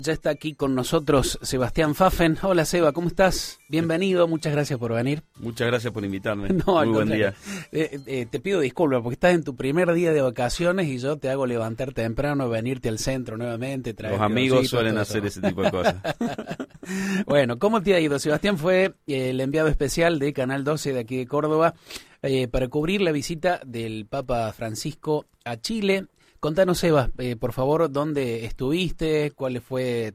Ya está aquí con nosotros Sebastián Pfaffen. Hola Seba, ¿cómo estás? Bienvenido, muchas gracias por venir. Muchas gracias por invitarme. No, muy buen día. Te pido disculpas porque estás en tu primer día de vacaciones y yo te hago levantar temprano, venirte al centro nuevamente. Los amigos suelen hacer ese tipo de cosas. Bueno, ¿cómo te ha ido? Sebastián fue el enviado especial de Canal 12 de aquí de Córdoba para cubrir la visita del Papa Francisco a Chile. Contanos, Seba, por favor, ¿dónde estuviste? ¿Cuáles fue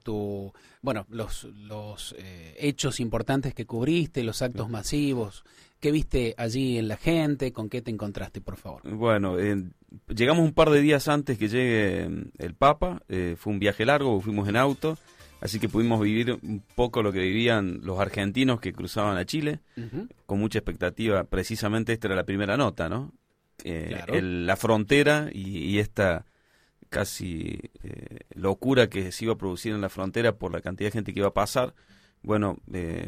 los hechos importantes que cubriste, los actos masivos? ¿Qué viste allí en la gente? ¿Con qué te encontraste, por favor? Bueno, llegamos un par de días antes que llegue el Papa. Fue un viaje largo, fuimos en auto, así que pudimos vivir un poco lo que vivían los argentinos que cruzaban a Chile, con mucha expectativa. Precisamente esta era la primera nota, ¿no? Claro. La frontera y esta casi locura que se iba a producir en la frontera por la cantidad de gente que iba a pasar. Bueno,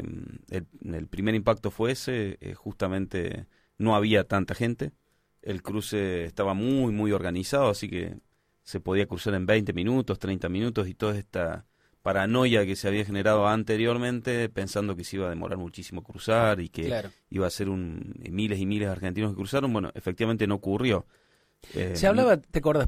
el primer impacto fue ese, justamente no había tanta gente, el cruce estaba muy, muy organizado, así que se podía cruzar en 20 minutos, 30 minutos y toda esta paranoia que se había generado anteriormente pensando que se iba a demorar muchísimo cruzar y que iba a ser miles y miles de argentinos que cruzaron. Bueno, efectivamente no ocurrió. Se hablaba, ¿te acordás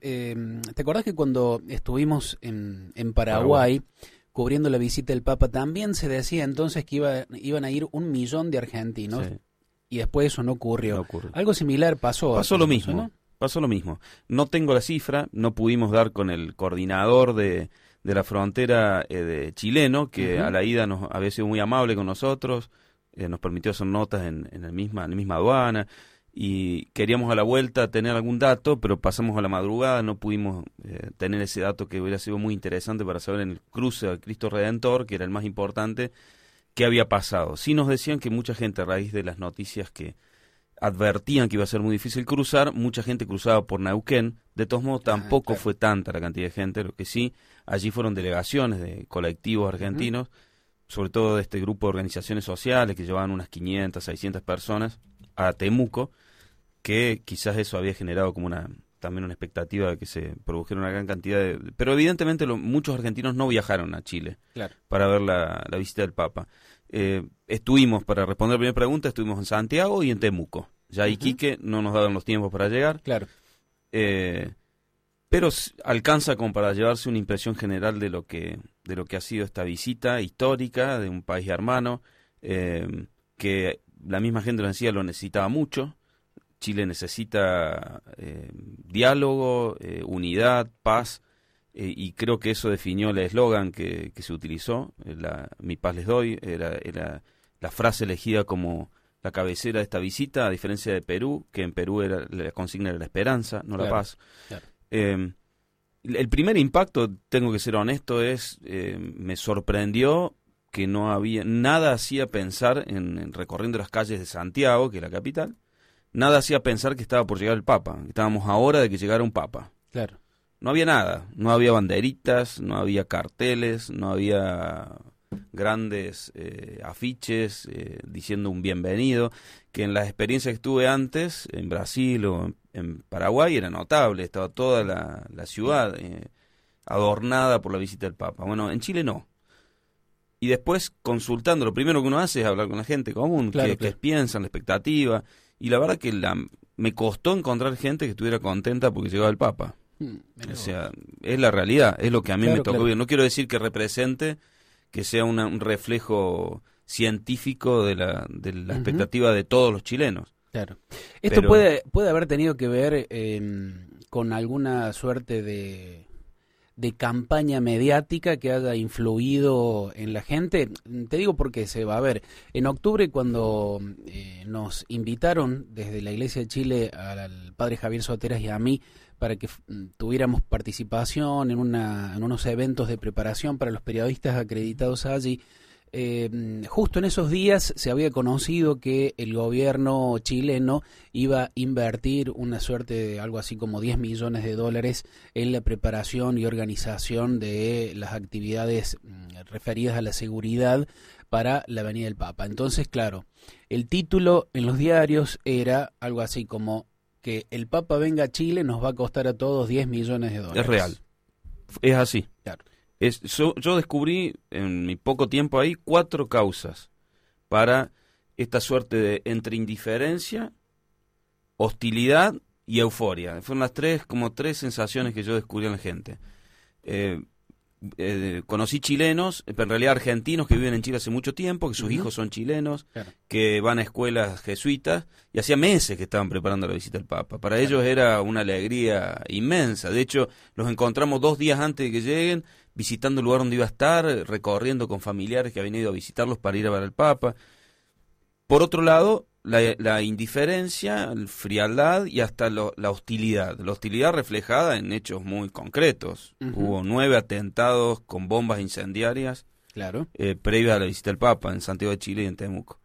que cuando estuvimos en Paraguay cubriendo la visita del Papa también se decía entonces que iban a ir 1 millón de argentinos? Sí. Y después eso no ocurrió. Algo similar pasó. Pasó lo mismo, ¿no? Pasó lo mismo. No tengo la cifra, no pudimos dar con el coordinador de la frontera de chileno, que a la ida nos había sido muy amable con nosotros, nos permitió hacer notas en la misma aduana, y queríamos a la vuelta tener algún dato, pero pasamos a la madrugada, no pudimos tener ese dato que hubiera sido muy interesante para saber en el cruce al Cristo Redentor, que era el más importante, qué había pasado. Sí nos decían que mucha gente, a raíz de las noticias que advertían que iba a ser muy difícil cruzar, mucha gente cruzaba por Neuquén. De todos modos, tampoco fue tanta la cantidad de gente, lo que sí, allí fueron delegaciones de colectivos argentinos, sobre todo de este grupo de organizaciones sociales que llevaban unas 500, 600 personas a Temuco, que quizás eso había generado como también una expectativa de que se produjera una gran cantidad de... Pero evidentemente muchos argentinos no viajaron a Chile para ver la visita del Papa. Estuvimos, para responder la primera pregunta, estuvimos en Santiago y en Temuco. Ya Iquique no nos daban los tiempos para llegar. Claro. Pero alcanza como para llevarse una impresión general de lo que ha sido esta visita histórica de un país hermano, que la misma gente lo decía, lo necesitaba mucho. Chile necesita diálogo, unidad, paz, y creo que eso definió el eslogan que se utilizó, mi paz les doy, era la frase elegida como la cabecera de esta visita, a diferencia de Perú, que en Perú la consigna era la esperanza, no la paz. Claro. El primer impacto, tengo que ser honesto, me sorprendió que no había, nada hacía pensar en recorriendo las calles de Santiago, que es la capital, nada hacía pensar que estaba por llegar el Papa, que estábamos a hora de que llegara un Papa. Claro. No había nada, no había banderitas, no había carteles, no había grandes afiches diciendo un bienvenido, que en las experiencias que tuve antes, en Brasil o en Paraguay, era notable, estaba toda la ciudad adornada por la visita del Papa. Bueno, en Chile no. Y después, consultando, lo primero que uno hace es hablar con la gente común, qué piensan, la expectativa, y la verdad que me costó encontrar gente que estuviera contenta porque llegaba el Papa. O sea, es la realidad, es lo que a mí me tocó ver. No quiero decir que represente, que sea un reflejo científico de la expectativa de todos los chilenos. Claro. Esto puede haber tenido que ver con alguna suerte de campaña mediática que haya influido en la gente. Te digo porque se va a ver. En octubre, cuando nos invitaron desde la Iglesia de Chile al padre Javier Soteras y a mí para que tuviéramos participación en unos eventos de preparación para los periodistas acreditados allí, justo en esos días se había conocido que el gobierno chileno iba a invertir una suerte de algo así como $10 millones en la preparación y organización de las actividades referidas a la seguridad para la venida del Papa. Entonces, claro, el título en los diarios era algo así como que el Papa venga a Chile nos va a costar a todos $10 millones. Es real, es así. Claro. Yo descubrí en mi poco tiempo ahí 4 causas para esta suerte de entre indiferencia, hostilidad y euforia. Fueron las tres sensaciones que yo descubrí en la gente. Conocí chilenos, pero en realidad argentinos que viven en Chile hace mucho tiempo, que sus hijos son chilenos, claro, que van a escuelas jesuitas, y hacía meses que estaban preparando la visita del Papa. Para ellos era una alegría inmensa. De hecho, los encontramos 2 días antes de que lleguen, visitando el lugar donde iba a estar, recorriendo con familiares que habían ido a visitarlos para ir a ver al Papa. Por otro lado, la indiferencia, la frialdad y hasta la hostilidad. La hostilidad reflejada en hechos muy concretos. Hubo 9 atentados con bombas incendiarias, claro, previos a la visita del Papa en Santiago de Chile y en Temuco.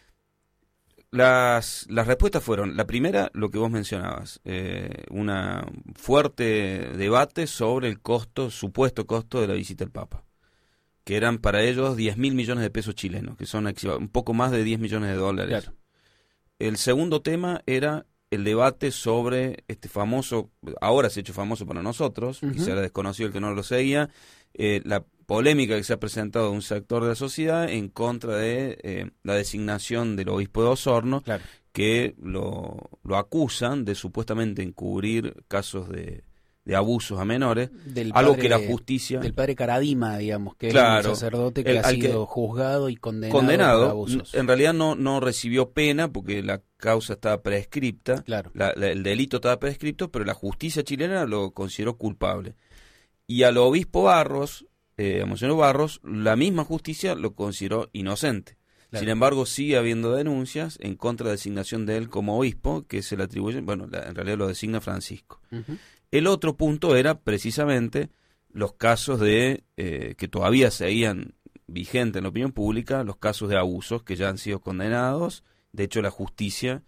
Las respuestas fueron, la primera, lo que vos mencionabas, una fuerte debate sobre el supuesto costo de la visita del Papa, que eran para ellos 10.000 millones de pesos chilenos, que son un poco más de 10 millones de dólares. Claro. El segundo tema era el debate sobre este famoso, ahora se ha hecho famoso para nosotros, quizá era desconocido el que no lo seguía, la polémica que se ha presentado de un sector de la sociedad en contra de la designación del obispo de Osorno, claro, que lo acusan de supuestamente encubrir casos de abusos a menores, algo que la justicia... Del padre Caradima, digamos, que claro, es un sacerdote que ha sido juzgado y condenado por abusos. En realidad no recibió pena porque la causa estaba prescripta, claro, el delito estaba prescripto, pero la justicia chilena lo consideró culpable. Y al obispo Barros, a Monseñor Barros, la misma justicia lo consideró inocente. Claro. Sin embargo, sigue habiendo denuncias en contra de la designación de él como obispo, que se le atribuye, bueno, en realidad lo designa Francisco. El otro punto era precisamente los casos de que todavía seguían vigentes en la opinión pública, los casos de abusos que ya han sido condenados. De hecho, la justicia,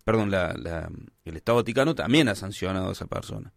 el Estado Vaticano también ha sancionado a esa persona.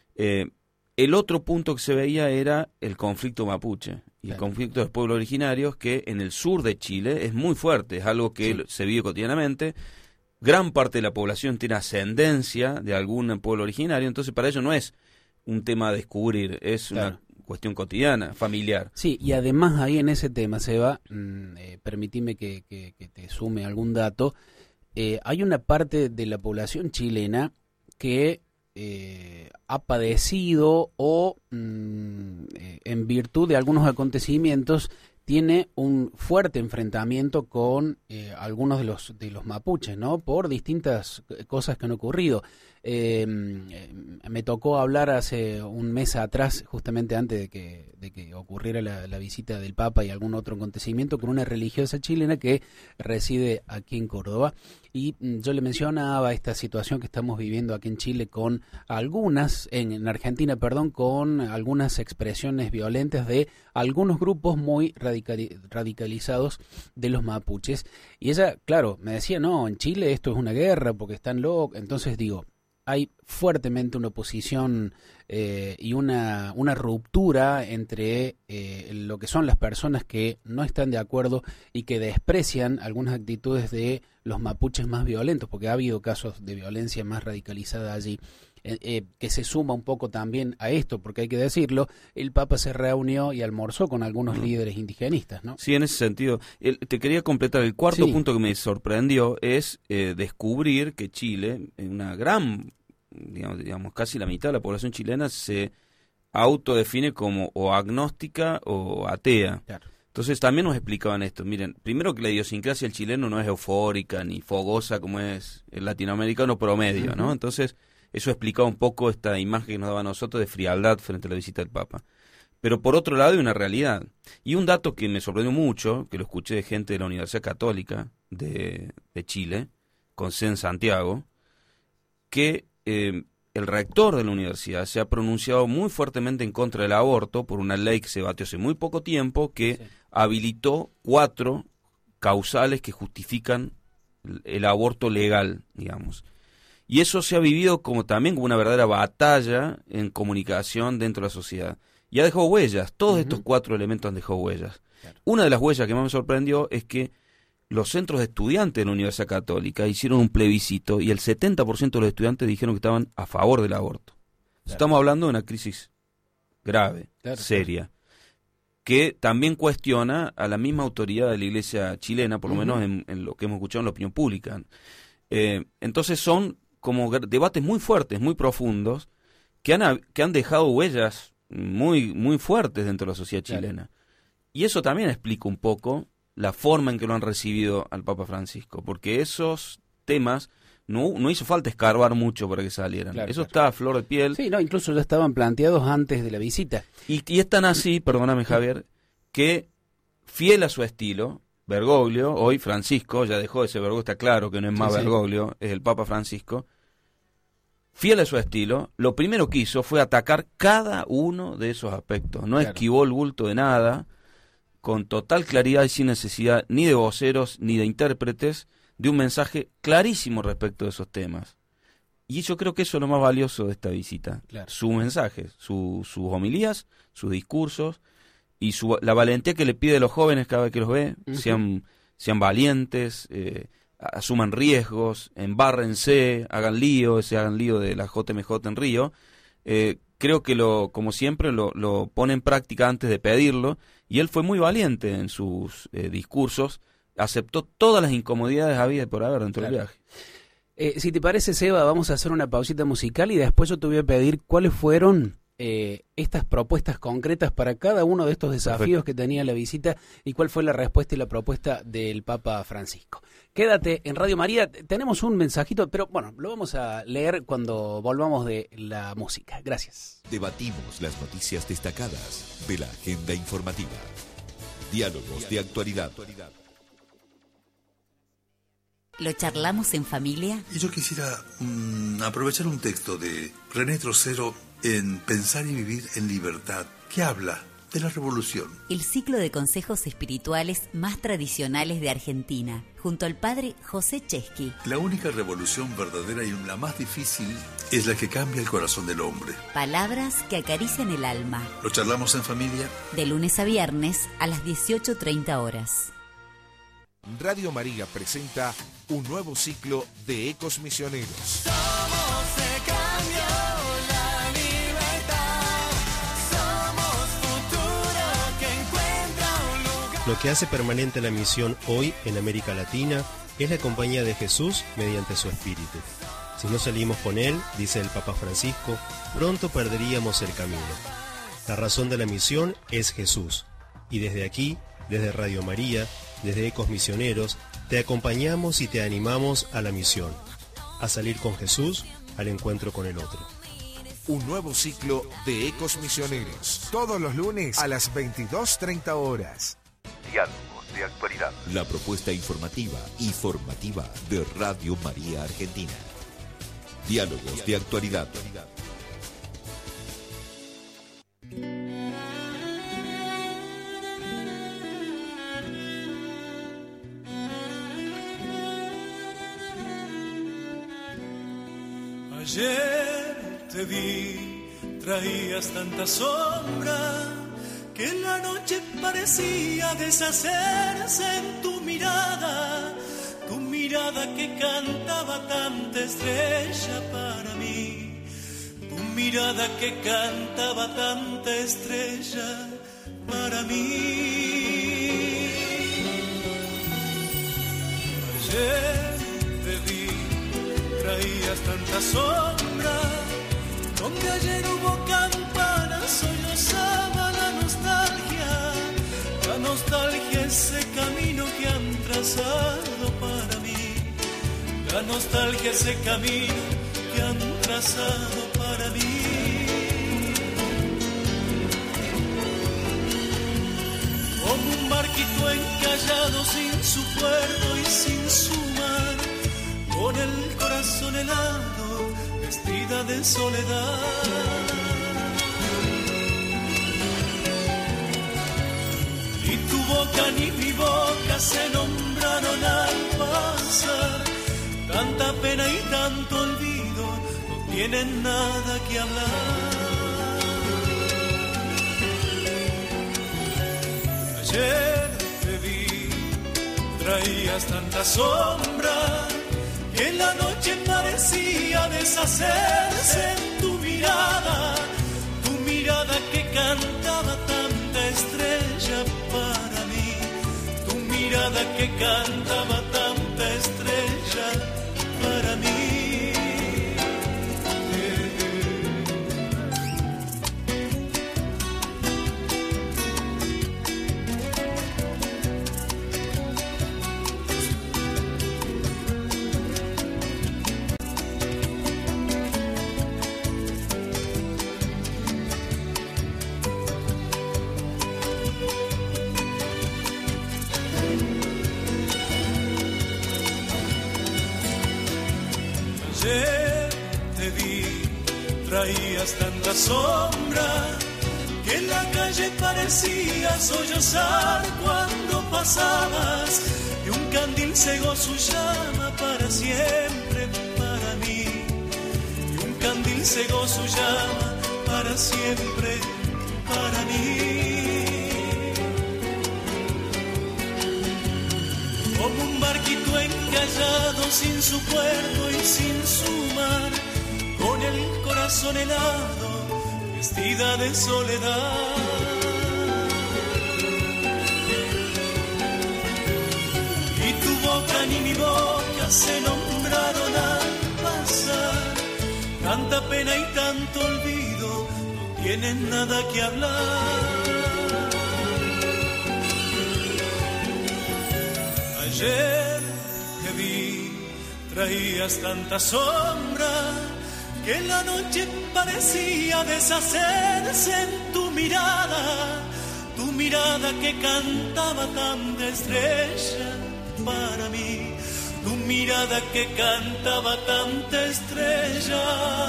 El otro punto que se veía era el conflicto mapuche y el conflicto de los pueblos originarios, que en el sur de Chile es muy fuerte, es algo que se vive cotidianamente. Gran parte de la población tiene ascendencia de algún pueblo originario, entonces para ellos no es un tema a descubrir, es una cuestión cotidiana, familiar. Sí, y además ahí en ese tema, Seba, permitime que te sume algún dato, hay una parte de la población chilena que ha padecido o en virtud de algunos acontecimientos tiene un fuerte enfrentamiento con algunos de los mapuches, ¿no? Por distintas cosas que han ocurrido. Me tocó hablar hace un mes atrás, justamente antes de que ocurriera la visita del Papa y algún otro acontecimiento, con una religiosa chilena que reside aquí en Córdoba. Y yo le mencionaba esta situación que estamos viviendo aquí en Chile con algunas, en Argentina, perdón, con algunas expresiones violentas de algunos grupos muy radicalizados de los mapuches. Y ella, claro, me decía, no, en Chile esto es una guerra porque están locos. Entonces digo, hay fuertemente una oposición y una ruptura entre lo que son las personas que no están de acuerdo y que desprecian algunas actitudes de los mapuches más violentos, porque ha habido casos de violencia más radicalizada allí, que se suma un poco también a esto, porque hay que decirlo, el Papa se reunió y almorzó con algunos líderes indigenistas, ¿no? Sí, en ese sentido. Te quería completar, el cuarto punto que me sorprendió es descubrir que Chile, en una gran, digamos, casi la mitad de la población chilena se autodefine como o agnóstica o atea. Claro. Entonces también nos explicaban esto. Miren, primero que la idiosincrasia del chileno no es eufórica ni fogosa como es el latinoamericano promedio, ¿no? Entonces eso explicaba un poco esta imagen que nos daba a nosotros de frialdad frente a la visita del Papa. Pero por otro lado hay una realidad. Y un dato que me sorprendió mucho, que lo escuché de gente de la Universidad Católica de Chile, con sede en Santiago, que el rector de la universidad se ha pronunciado muy fuertemente en contra del aborto por una ley que se batió hace muy poco tiempo que habilitó 4 causales que justifican el aborto legal, digamos. Y eso se ha vivido también como una verdadera batalla en comunicación dentro de la sociedad. Y ha dejado huellas, todos estos 4 elementos han dejado huellas. Claro. Una de las huellas que más me sorprendió es que los centros de estudiantes de la Universidad Católica hicieron un plebiscito y el 70% de los estudiantes dijeron que estaban a favor del aborto. Claro. Estamos hablando de una crisis grave, seria. que también cuestiona a la misma autoridad de la Iglesia chilena, por lo menos en lo que hemos escuchado en la opinión pública. Entonces son como debates muy fuertes, muy profundos, que han dejado huellas muy, muy fuertes dentro de la sociedad chilena. Y eso también explica un poco la forma en que lo han recibido al Papa Francisco, porque esos temas no hizo falta escarbar mucho para que salieran. Eso está a flor de piel. Sí, no, incluso ya estaban planteados antes de la visita. Y es tan así, perdóname Javier, que fiel a su estilo, Bergoglio, hoy Francisco, ya dejó ese Bergoglio, está claro que no es más Bergoglio, es el Papa Francisco, fiel a su estilo, lo primero que hizo fue atacar cada uno de esos aspectos. No esquivó el bulto de nada, con total claridad y sin necesidad ni de voceros ni de intérpretes, de un mensaje clarísimo respecto de esos temas. Y yo creo que eso es lo más valioso de esta visita. Su mensaje, sus homilías, sus discursos y la valentía que le pide a los jóvenes cada vez que los ve, sean valientes, asuman riesgos, embárrense, hagan lío de la JMJ en Río. Creo que como siempre lo pone en práctica antes de pedirlo, y él fue muy valiente en sus discursos, aceptó todas las incomodidades habidas por haber dentro del viaje. Si te parece, Seba, vamos a hacer una pausita musical y después yo te voy a pedir cuáles fueron estas propuestas concretas para cada uno de estos desafíos que tenía la visita y cuál fue la respuesta y la propuesta del Papa Francisco. Quédate en Radio María, tenemos un mensajito, pero bueno, lo vamos a leer cuando volvamos de la música. Gracias. Debatimos las noticias destacadas de la agenda informativa. Diálogos de actualidad. ¿Lo charlamos en familia? Y yo quisiera aprovechar un texto de René Trocero en Pensar y Vivir en Libertad, que habla de la revolución. El ciclo de consejos espirituales más tradicionales de Argentina, junto al padre José Chesky. La única revolución verdadera y la más difícil es la que cambia el corazón del hombre. Palabras que acarician el alma. ¿Lo charlamos en familia? De lunes a viernes a las 18:30 horas. Radio María presenta un nuevo ciclo de Ecos Misioneros. Somos el cambio, la libertad. Somos futuro que encuentra un lugar. Lo que hace permanente la misión hoy en América Latina es la compañía de Jesús mediante su Espíritu. Si no salimos con Él, dice el Papa Francisco, pronto perderíamos el camino. La razón de la misión es Jesús. Y desde aquí, desde Radio María, desde Ecos Misioneros, te acompañamos y te animamos a la misión, a salir con Jesús al encuentro con el otro. Un nuevo ciclo de Ecos Misioneros, todos los lunes a las 22:30 horas. Diálogos de actualidad. La propuesta informativa y formativa de Radio María Argentina. Diálogos de actualidad. Ayer te vi, traías tanta sombra que en la noche parecía deshacerse en tu mirada que cantaba tanta estrella para mí, tu mirada que cantaba tanta estrella para mí. Ayer te vi, traías tanta sombra, donde ayer hubo campanas, hoy lozaba la nostalgia, ese camino que han trazado para mí, la nostalgia, ese camino que han trazado para mí. Como un barquito encallado sin su puerto y sin su mar, con el corazón helado, vestida de soledad. Ni tu boca ni mi boca se nombraron al pasar, tanta pena y tanto olvido no tienen nada que hablar. Ayer te vi, traías tanta sombra que en la noche parecía deshacerse en tu mirada que cantaba tanta estrella mirada que cantaba tanta estrella para mí. Te vi, traías tanta sombra que en la calle parecía sollozar cuando pasabas, y un candil cegó su llama para siempre para mí, y un candil cegó su llama para siempre para mí. Como un barquito encallado sin su puerto y sin su mar, con el corazón helado, vestida de soledad. Y tu boca ni mi boca se nombraron al pasar, tanta pena y tanto olvido, no tienen nada que hablar. Ayer te vi, traías tanta sombra que en la noche parecía deshacerse en tu mirada que cantaba tanta estrella para mí, tu mirada que cantaba tanta estrella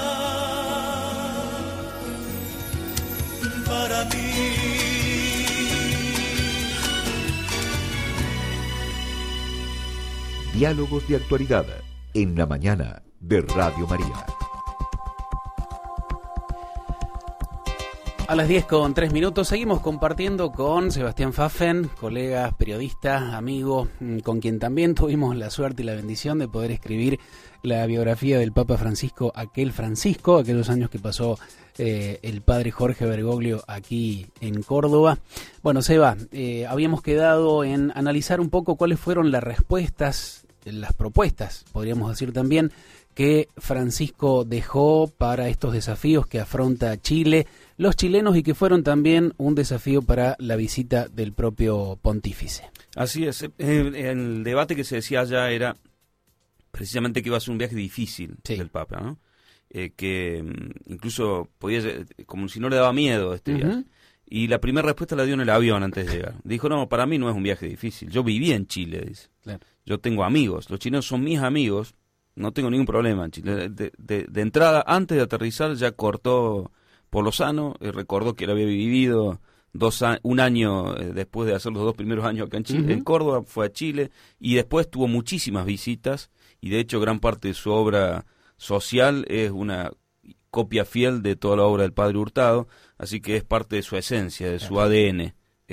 para mí. Diálogos de actualidad en la mañana de Radio María. A las 10:03 seguimos compartiendo con Sebastián Pfaffen, colega, periodista, amigo, con quien también tuvimos la suerte y la bendición de poder escribir la biografía del Papa Francisco, aquellos años que pasó el padre Jorge Bergoglio aquí en Córdoba. Bueno, Seba, habíamos quedado en analizar un poco cuáles fueron las respuestas, las propuestas, podríamos decir también, que Francisco dejó para estos desafíos que afronta Chile, los chilenos, y que fueron también un desafío para la visita del propio pontífice. Así es. El debate que se decía allá era precisamente que iba a ser un viaje difícil del Papa, ¿no? Que incluso podía ser, como si no le daba miedo este viaje. Y la primera respuesta la dio en el avión antes de llegar. Dijo, no, para mí no es un viaje difícil. Yo viví en Chile, dice. Claro. Yo tengo amigos. Los chilenos son mis amigos. No tengo ningún problema en Chile. De entrada, antes de aterrizar, ya cortó por lo sano. Recordó que él había vivido un año después de hacer los 2 primeros años acá en Chile, en Córdoba, fue a Chile. Y después tuvo muchísimas visitas. Y de hecho, gran parte de su obra social es una copia fiel de toda la obra del Padre Hurtado, así que es parte de su esencia, de su ADN,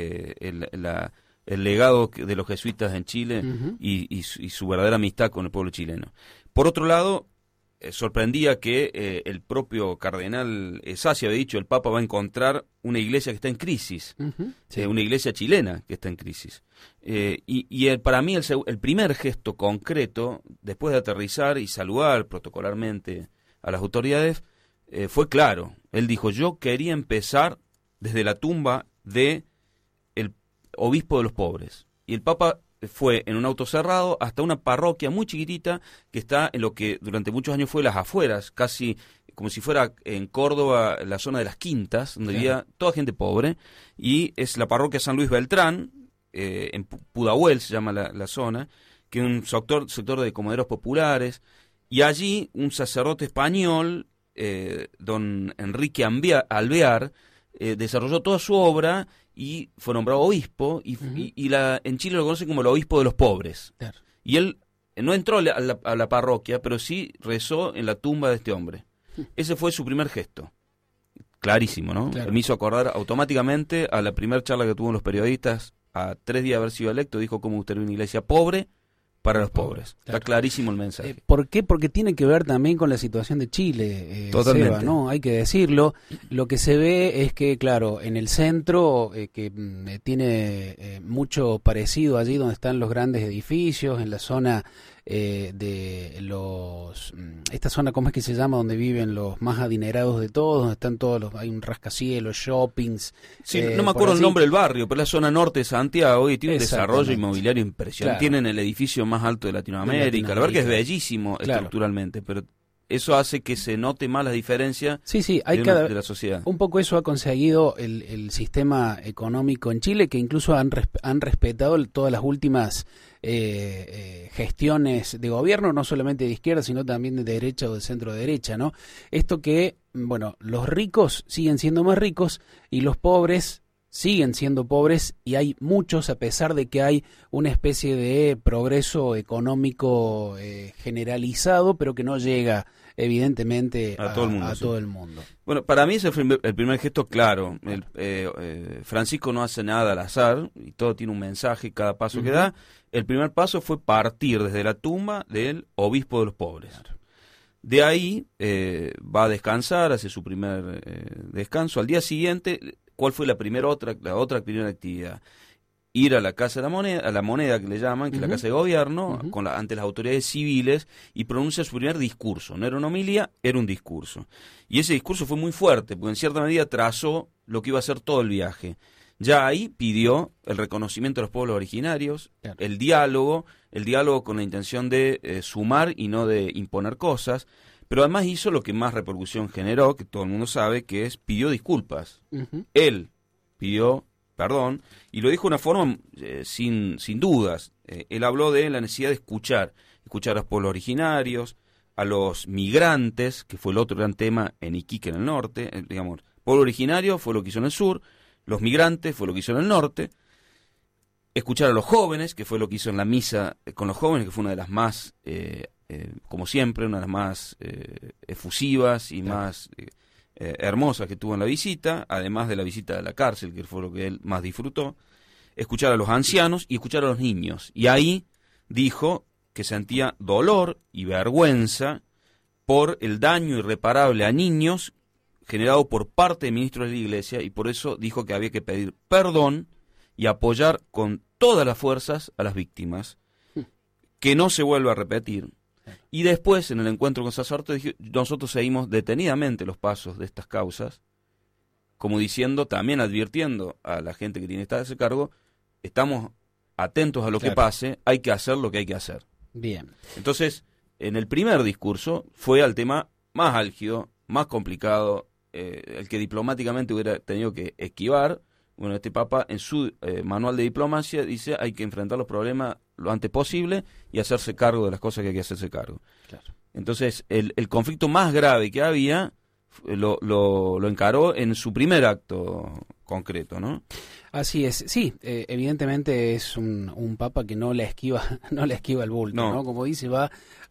el legado de los jesuitas en Chile y su verdadera amistad con el pueblo chileno. Por otro lado, sorprendía que el propio cardenal Sassi había dicho, el Papa va a encontrar una iglesia que está en crisis, una iglesia chilena que está en crisis. Para mí el primer gesto concreto, después de aterrizar y saludar protocolarmente a las autoridades, fue claro. Él dijo, yo quería empezar desde la tumba de el obispo de los pobres. Y el Papa fue en un auto cerrado hasta una parroquia muy chiquitita que está en lo que durante muchos años fue las afueras, casi como si fuera en Córdoba la zona de las Quintas, donde vivía toda gente pobre, y es la parroquia San Luis Beltrán, en Pudahuel se llama la zona, que es un sector de comederos populares, y allí un sacerdote español, don Enrique Alvear, desarrolló toda su obra y fue nombrado obispo, y en Chile lo conocen como el obispo de los pobres. Claro. Y él no entró a la parroquia, pero sí rezó en la tumba de este hombre. Ese fue su primer gesto. Clarísimo, ¿no? Claro. Él me hizo acordar automáticamente a la primera charla que tuvo en los periodistas, a 3 días de haber sido electo, dijo, ¿cómo usted ve una iglesia pobre, para los pobres. Claro. Está clarísimo el mensaje. ¿Por qué? Porque tiene que ver también con la situación de Chile, Totalmente. Seba, ¿no? Hay que decirlo. Lo que se ve es que, claro, en el centro, que tiene mucho parecido allí donde están los grandes edificios, en la zona de los... Esta zona, ¿cómo es que se llama? Donde viven los más adinerados de todos, donde están todos los... Hay un rascacielos, shoppings... Sí, no me acuerdo el nombre del barrio, pero la zona norte de Santiago y tiene un desarrollo inmobiliario impresionante. Claro. Tienen el edificio más alto de Latinoamérica. La verdad que es bellísimo estructuralmente, pero eso hace que se note más la diferencia de la sociedad. Un poco eso ha conseguido el sistema económico en Chile, que incluso han respetado todas las últimas gestiones de gobierno, no solamente de izquierda, sino también de derecha o de centro derecha, ¿no? Esto que, bueno, los ricos siguen siendo más ricos y los pobres siguen siendo pobres, y hay muchos, a pesar de que hay una especie de progreso económico generalizado, pero que no llega evidentemente a todo el mundo. Bueno, para mí ese fue el primer gesto claro. Francisco no hace nada al azar, y todo tiene un mensaje cada paso que da. El primer paso fue partir desde la tumba del obispo de los pobres. Claro. De ahí va a descansar, hace su primer descanso. Al día siguiente, ¿cuál fue la otra primera actividad? Ir a la Casa de la Moneda, que le llaman, que es la Casa de Gobierno, ante las autoridades civiles, y pronuncia su primer discurso. No era una homilía, era un discurso. Y ese discurso fue muy fuerte, porque en cierta medida trazó lo que iba a ser todo el viaje. Ya ahí pidió el reconocimiento de los pueblos originarios, claro, el diálogo con la intención de sumar y no de imponer cosas, pero además hizo lo que más repercusión generó, que todo el mundo sabe, que es pidió disculpas. Él pidió perdón, y lo dijo de una forma sin dudas. Él habló de la necesidad de escuchar a los pueblos originarios, a los migrantes, que fue el otro gran tema en Iquique, en el norte. Digamos, pueblo originario fue lo que hizo en el sur, los migrantes fue lo que hizo en el norte, escuchar a los jóvenes, que fue lo que hizo en la misa con los jóvenes, que fue una de las más, como siempre, una de las más efusivas y más hermosas que tuvo en la visita, además de la visita a la cárcel, que fue lo que él más disfrutó. Escuchar a los ancianos y escuchar a los niños. Y ahí dijo que sentía dolor y vergüenza por el daño irreparable a niños generado por parte de ministros de la Iglesia, y por eso dijo que había que pedir perdón y apoyar con todas las fuerzas a las víctimas, que no se vuelva a repetir. Y después, en el encuentro con sacerdotes, nosotros seguimos detenidamente los pasos de estas causas, como diciendo, también advirtiendo a la gente que tiene ese cargo, estamos atentos a lo que pase, hay que hacer lo que hay que hacer. Bien. Entonces, en el primer discurso fue al tema más álgido, más complicado, el que diplomáticamente hubiera tenido que esquivar. Bueno, este Papa en su manual de diplomacia dice hay que enfrentar los problemas lo antes posible y hacerse cargo de las cosas que hay que hacerse cargo. Claro. Entonces, el conflicto más grave que había lo encaró en su primer acto concreto, ¿no? Así es, sí, evidentemente es un Papa que no le esquiva el bulto, ¿no? Como dice, va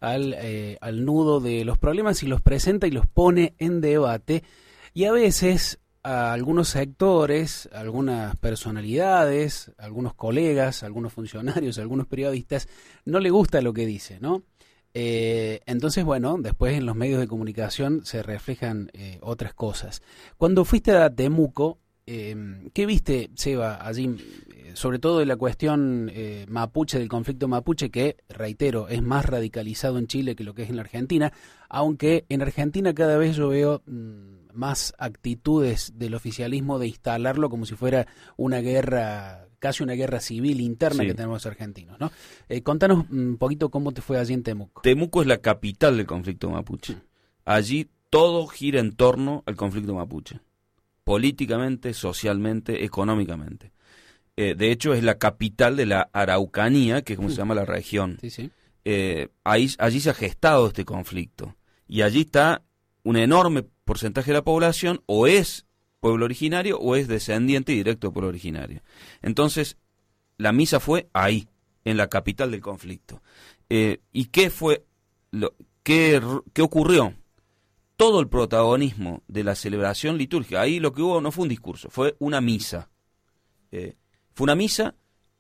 al nudo de los problemas y los presenta y los pone en debate, y a veces a algunos sectores, algunas personalidades, algunos colegas, algunos funcionarios, algunos periodistas, no le gusta lo que dice, ¿no? Entonces, bueno, después en los medios de comunicación se reflejan otras cosas. Cuando fuiste a Temuco, ¿qué viste, Seba, allí, sobre todo de la cuestión mapuche, del conflicto mapuche, que, reitero, es más radicalizado en Chile que lo que es en la Argentina, aunque en Argentina cada vez yo veo más actitudes del oficialismo de instalarlo como si fuera una guerra, casi una guerra civil interna que tenemos los argentinos, ¿no? Contanos un poquito cómo te fue allí en Temuco. Temuco es la capital del conflicto mapuche. Allí todo gira en torno al conflicto mapuche, políticamente, socialmente, económicamente. De hecho, es la capital de la Araucanía, que es como se llama la región. Sí, sí. Allí se ha gestado este conflicto. Y allí está un enorme porcentaje de la población, o es pueblo originario, o es descendiente directo de pueblo originario. Entonces, la misa fue ahí, en la capital del conflicto. ¿Y qué fue qué ocurrió? Todo el protagonismo de la celebración litúrgica, ahí lo que hubo no fue un discurso, fue una misa. Fue una misa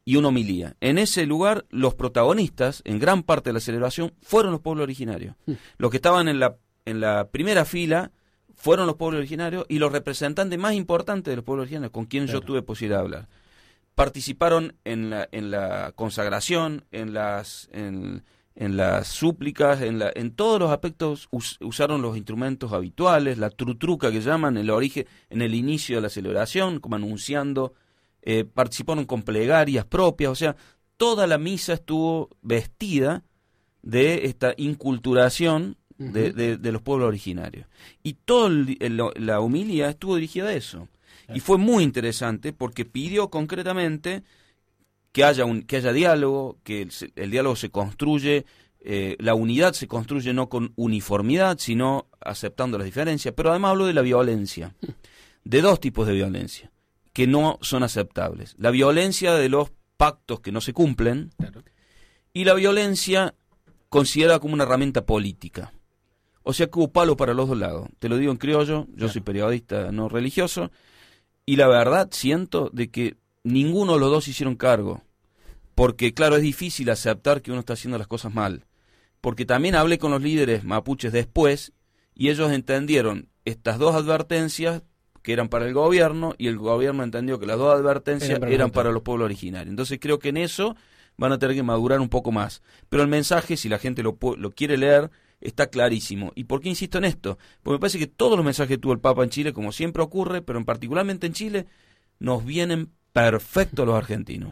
y una homilía. En ese lugar, los protagonistas, en gran parte de la celebración, fueron los pueblos originarios. Los que estaban en la primera fila fueron los pueblos originarios y los representantes más importantes de los pueblos originarios, con quienes yo tuve posibilidad de hablar. Participaron en la consagración, en las súplicas, en todos los aspectos usaron los instrumentos habituales, la trutruca que llaman, en el inicio de la celebración, como anunciando. Participaron con plegarias propias, o sea, toda la misa estuvo vestida de esta inculturación de los pueblos originarios. Y toda la homilía estuvo dirigida a eso. Y fue muy interesante porque pidió concretamente que haya diálogo, que el diálogo se construye, la unidad se construye no con uniformidad, sino aceptando las diferencias. Pero además habló de la violencia, de dos tipos de violencia que no son aceptables. La violencia de los pactos que no se cumplen, claro, y la violencia considerada como una herramienta política. O sea que hubo palo para los dos lados. Te lo digo en criollo, yo soy periodista no religioso, y la verdad siento de que ninguno de los dos se hicieron cargo. Porque claro, es difícil aceptar que uno está haciendo las cosas mal. Porque también hablé con los líderes mapuches después, y ellos entendieron estas dos advertencias que eran para el gobierno, y el gobierno entendió que las dos advertencias eran para los pueblos originarios. Entonces creo que en eso van a tener que madurar un poco más. Pero el mensaje, si la gente lo quiere leer, está clarísimo. ¿Y por qué insisto en esto? Porque me parece que todos los mensajes que tuvo el Papa en Chile, como siempre ocurre, pero particularmente en Chile, nos vienen perfectos a los argentinos.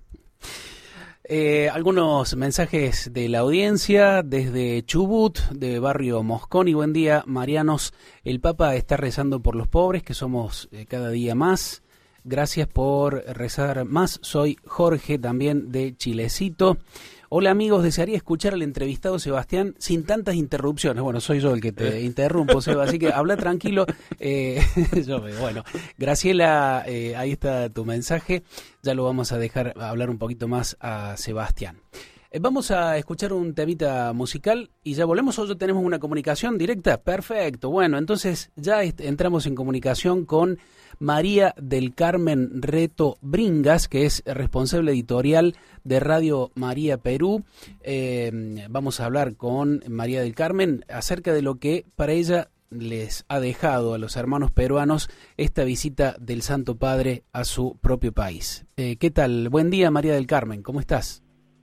Algunos mensajes de la audiencia desde Chubut, de Barrio Mosconi. Buen día, Marianos. El Papa está rezando por los pobres, que somos cada día más. Gracias por rezar más. Soy Jorge, también de Chilecito. Hola amigos, desearía escuchar al entrevistado Sebastián sin tantas interrupciones. Bueno, soy yo el que te interrumpo, Seba, así que habla tranquilo. Bueno, Graciela, ahí está tu mensaje. Ya lo vamos a dejar hablar un poquito más a Sebastián. Vamos a escuchar un temita musical y ya volvemos. ¿O ya tenemos una comunicación directa? Perfecto. Bueno, entonces ya entramos en comunicación con María del Carmen Reto Bringas, que es responsable editorial de Radio María Perú. Vamos a hablar con María del Carmen acerca de lo que para ella les ha dejado a los hermanos peruanos esta visita del Santo Padre a su propio país. ¿Qué tal? Buen día, María del Carmen, ¿cómo estás?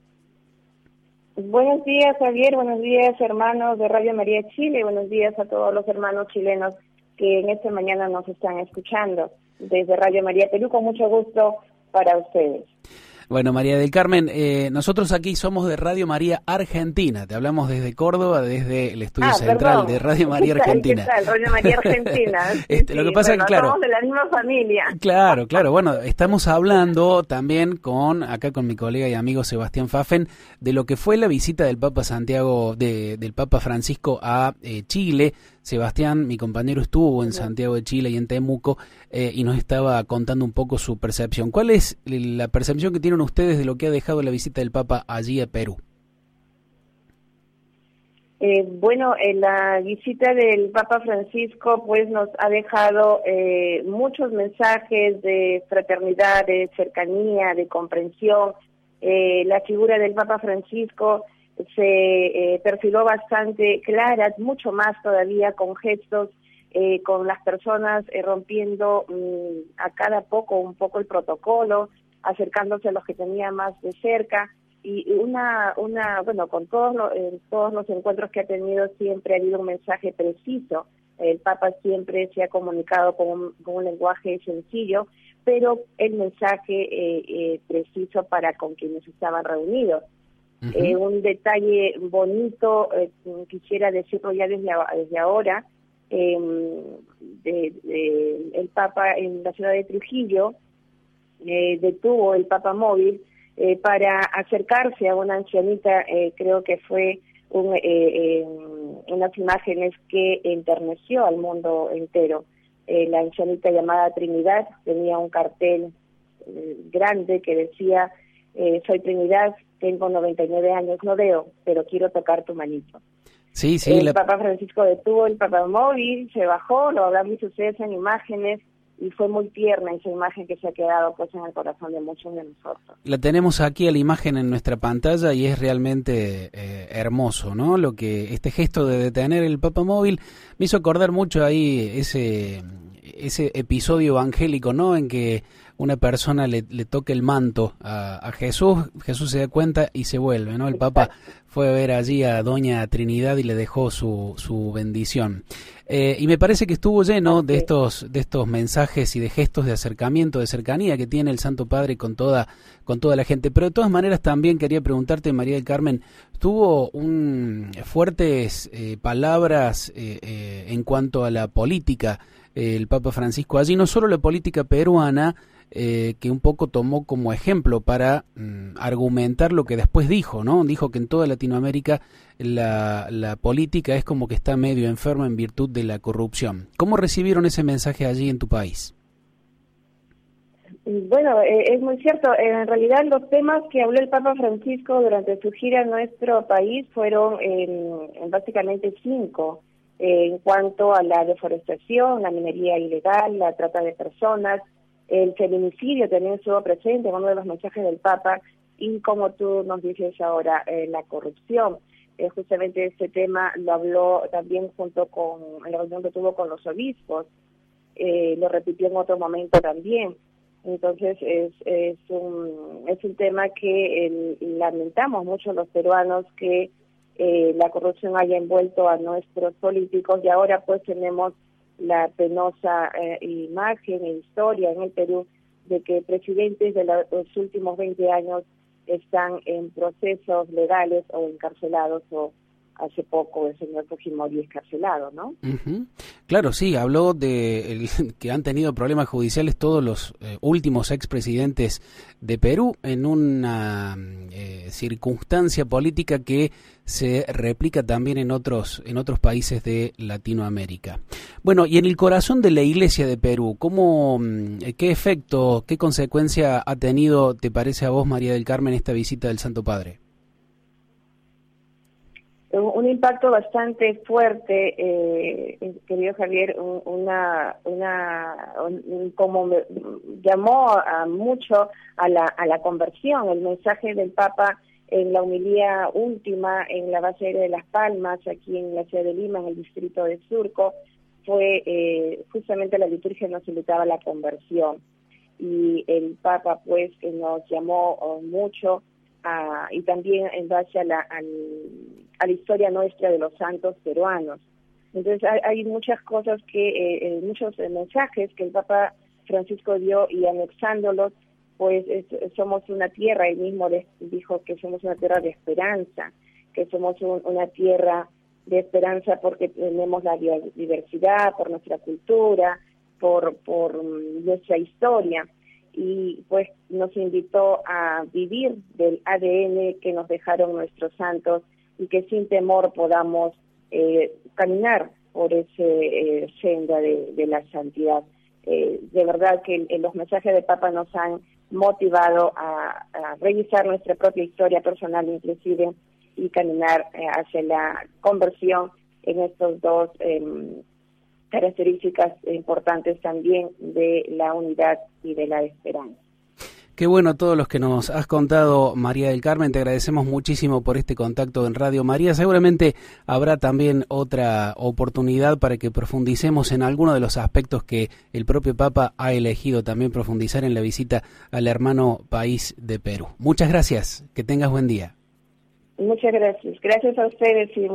Buenos días, Javier, buenos días, hermanos de Radio María Chile, buenos días a todos los hermanos chilenos que en esta mañana nos están escuchando desde Radio María Perú, con mucho gusto para ustedes. Bueno, María del Carmen, nosotros aquí somos de Radio María Argentina, te hablamos desde Córdoba, desde el estudio central de Radio María Argentina. ¿Qué tal? Radio María Argentina. Lo que pasa es que, claro, somos de la misma familia. Claro, bueno, estamos hablando también acá con mi colega y amigo Sebastián Pfaffen, de lo que fue la visita del Papa del Papa Francisco a Chile. Sebastián, mi compañero, estuvo en Santiago de Chile y en Temuco y nos estaba contando un poco su percepción. ¿Cuál es la percepción que tienen ustedes de lo que ha dejado la visita del Papa allí a Perú? La visita del Papa Francisco pues nos ha dejado muchos mensajes de fraternidad, de cercanía, de comprensión. La figura del Papa Francisco se perfiló bastante clara, mucho más todavía, con gestos, con las personas rompiendo a cada poco un poco el protocolo, acercándose a los que tenía más de cerca, y con todos los encuentros que ha tenido siempre ha habido un mensaje preciso. El Papa siempre se ha comunicado con un lenguaje sencillo, pero el mensaje preciso para con quienes estaban reunidos. Uh-huh. Un detalle bonito, quisiera decirlo ya desde ahora, el Papa en la ciudad de Trujillo detuvo el Papa móvil para acercarse a una ancianita, creo que fue unas imágenes que enterneció al mundo entero. La ancianita llamada Trinidad tenía un cartel grande que decía: soy Trinidad, tengo 99 años, no veo, pero quiero tocar tu manito. Sí, el Papa Francisco detuvo el Papa móvil, se bajó, lo habrán visto ustedes en imágenes, fue muy tierna esa imagen que se ha quedado pues en el corazón de muchos de nosotros. La tenemos aquí a la imagen en nuestra pantalla y es realmente hermoso, ¿no? Este gesto de detener el papamóvil me hizo acordar mucho ahí ese episodio evangélico, ¿no? En que una persona le toca el manto a Jesús se da cuenta y se vuelve, ¿no? El Papa fue a ver allí a Doña Trinidad y le dejó su bendición. Y me parece que estuvo lleno de estos mensajes y de gestos de acercamiento, de cercanía que tiene el Santo Padre con toda la gente. Pero de todas maneras también quería preguntarte, María del Carmen, tuvo fuertes palabras en cuanto a la política el Papa Francisco allí, no solo la política peruana, que un poco tomó como ejemplo para argumentar lo que después dijo, ¿no? Dijo que en toda Latinoamérica la política es como que está medio enferma en virtud de la corrupción. ¿Cómo recibieron ese mensaje allí en tu país? Bueno, es muy cierto. En realidad los temas que habló el Papa Francisco durante su gira en nuestro país fueron básicamente 5. En cuanto a la deforestación, la minería ilegal, la trata de personas, el feminicidio también estuvo presente en uno de los mensajes del Papa, y como tú nos dices ahora, la corrupción. Justamente este tema lo habló también junto con la reunión que tuvo con los obispos, lo repitió en otro momento también. Entonces es un tema que lamentamos mucho los peruanos, que la corrupción haya envuelto a nuestros políticos, y ahora pues tenemos la penosa imagen e historia en el Perú de que presidentes de los últimos 20 años están en procesos legales o encarcelados, o hace poco el señor Fujimori escarcelado, ¿no? Uh-huh. Claro, sí, habló de que han tenido problemas judiciales todos los últimos expresidentes de Perú en una circunstancia política que se replica también en otros países de Latinoamérica. Bueno, y en el corazón de la Iglesia de Perú, ¿qué efecto, qué consecuencia ha tenido, te parece a vos, María del Carmen, esta visita del Santo Padre? Un impacto bastante fuerte, querido Javier, como llamó mucho a la conversión. El mensaje del Papa en la homilía última en la base aérea de Las Palmas, aquí en la ciudad de Lima, en el distrito de Surco, fue justamente la liturgia nos invitaba a la conversión, y el Papa pues nos llamó mucho y también en base a la historia nuestra de los santos peruanos. Entonces hay muchas cosas muchos mensajes que el Papa Francisco dio, y anexándolos, pues somos una tierra, él mismo dijo que somos una tierra de esperanza, que somos una tierra de esperanza porque tenemos la biodiversidad, por nuestra cultura, por nuestra historia. Y pues nos invitó a vivir del ADN que nos dejaron nuestros santos, y que sin temor podamos caminar por ese senda de la santidad. De verdad que los mensajes de Papa nos han motivado a revisar nuestra propia historia personal inclusive, y caminar hacia la conversión en estos dos características importantes también de la unidad y de la esperanza. Qué bueno todos los que nos has contado, María del Carmen. Te agradecemos muchísimo por este contacto en Radio María. Seguramente habrá también otra oportunidad para que profundicemos en alguno de los aspectos que el propio Papa ha elegido también profundizar en la visita al hermano país de Perú. Muchas gracias. Que tengas buen día. Muchas gracias. Gracias a ustedes y